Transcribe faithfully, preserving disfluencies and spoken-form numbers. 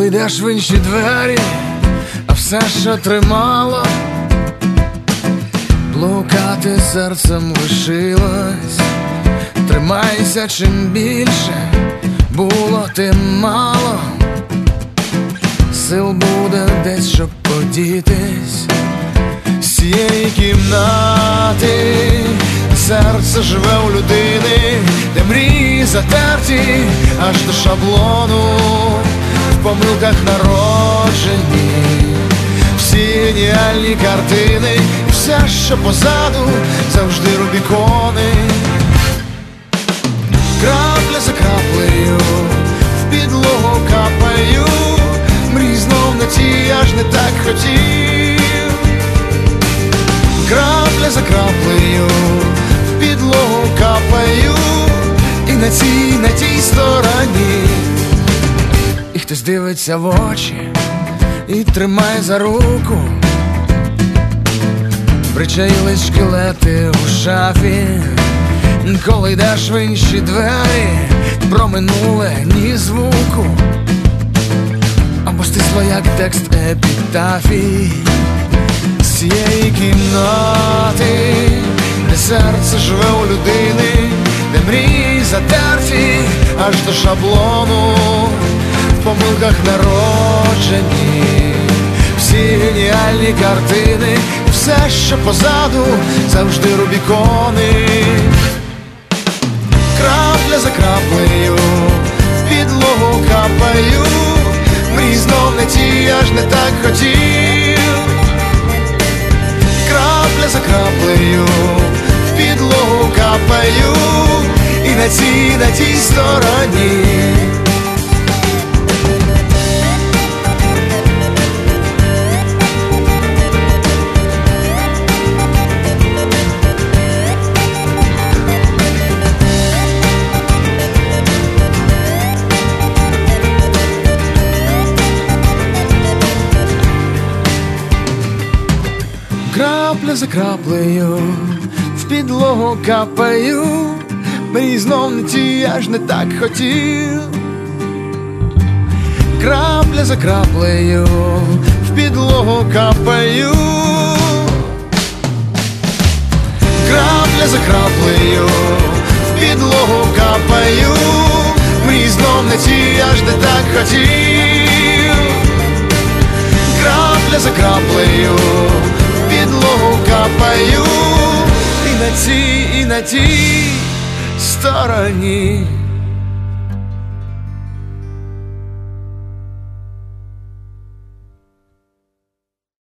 Коли йдеш в інші двері, а все, що тримало, блукати серцем лишилось. Тримайся, чим більше було, тим мало. Сил буде десь, щоб подітись з цієї кімнати. Серце живе у людини, де мрії затерті аж до шаблону. В помилках народжені всі геніальні картини, і все, що позаду, завжди рубікони. Крапля за краплею в підлогу капаю, мрій знов на ті, я ж не так хотів. Крапля за краплею в підлогу капаю, і на цій, на тій стороні. І хтось дивиться в очі і тримає за руку. Причаїлись шкелети у шафі. Коли йдеш в інші двері, про минуле ні звуку. Або стисло, як текст епітафій. З цієї кімнати, де серце живе у людини, де мрії затерті аж до шаблону. В помилках народжені всі геніальні картини, і все, що позаду, завжди рубікони. Крапля за краплею в підлогу капаю, мрій знов не ті, я ж не так хотів. Крапля за краплею в підлогу капаю, і на цій, на тій стороні. Крапля за краплею в підлогу капаю, мрій знов не ті, я ж не так хотів. Крапля за краплею в підлогу капаю, крапля за краплею в підлогу капаю, мрій знов не ті, я ж не так хотів. Крапля за краплею підлогу капаю, і на цій, і на тій стороні.